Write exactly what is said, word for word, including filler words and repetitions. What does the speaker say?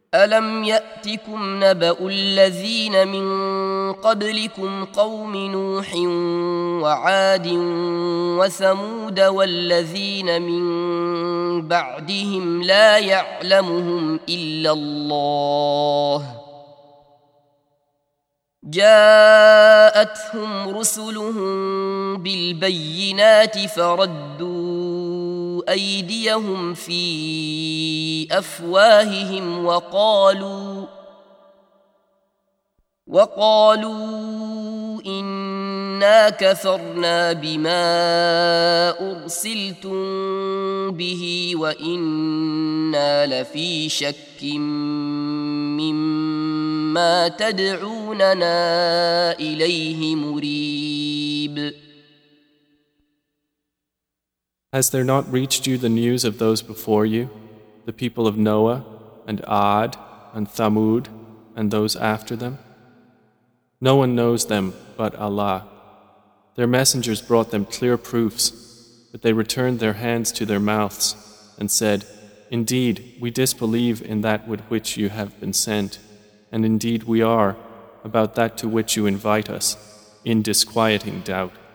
ألم يأتكم نبأ الذين من قبلكم قوم نوح وعاد وثمود والذين من بعدهم لا يعلمهم إلا الله جاءتهم رسلهم بالبينات فردوا أيديهم في أفواههم وقالوا وقالوا إنا كفرنا بما أرسلتم به وإنا لفي شك مما تدعوننا إليه مريب. Has there not reached you the news of those before you, the people of Noah and Ad and Thamud and those after them? No one knows them but Allah. Their messengers brought them clear proofs, but they returned their hands to their mouths and said, "Indeed, we disbelieve in that with which you have been sent, and indeed we are, about that to which you invite us, in disquieting doubt."